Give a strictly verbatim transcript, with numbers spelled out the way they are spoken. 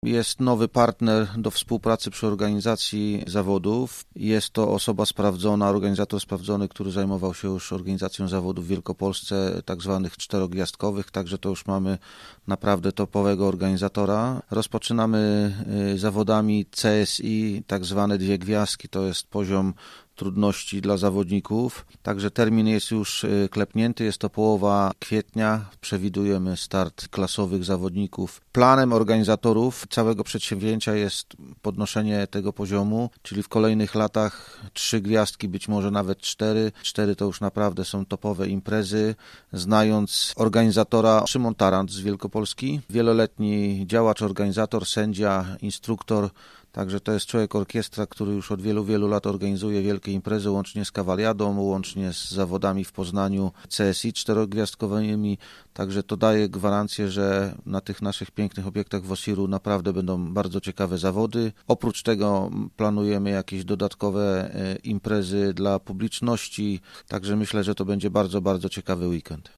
Jest nowy partner do współpracy przy organizacji zawodów. Jest to osoba sprawdzona, organizator sprawdzony, który zajmował się już organizacją zawodów w Wielkopolsce, tak zwanych czterogwiazdkowych, także to już mamy naprawdę topowego organizatora. Rozpoczynamy zawodami C S I, tak zwane dwie gwiazdki, to jest poziom trudności dla zawodników. Także termin jest już klepnięty, jest to połowa kwietnia. Przewidujemy start klasowych zawodników. Planem organizatorów całego przedsięwzięcia jest podnoszenie tego poziomu, czyli w kolejnych latach trzy gwiazdki, być może nawet cztery. Cztery to już naprawdę są topowe imprezy. Znając organizatora Szymon Tarant z Wielkopolski, wieloletni działacz, organizator, sędzia, instruktor. Także to jest człowiek orkiestra, który już od wielu, wielu lat organizuje wielkie imprezy, łącznie z Kawaliadą, łącznie z zawodami w Poznaniu C S I czterogwiazdkowymi. Także to daje gwarancję, że na tych naszych pięknych obiektach w Osiru naprawdę będą bardzo ciekawe zawody. Oprócz tego planujemy jakieś dodatkowe imprezy dla publiczności. Także myślę, że to będzie bardzo, bardzo ciekawy weekend.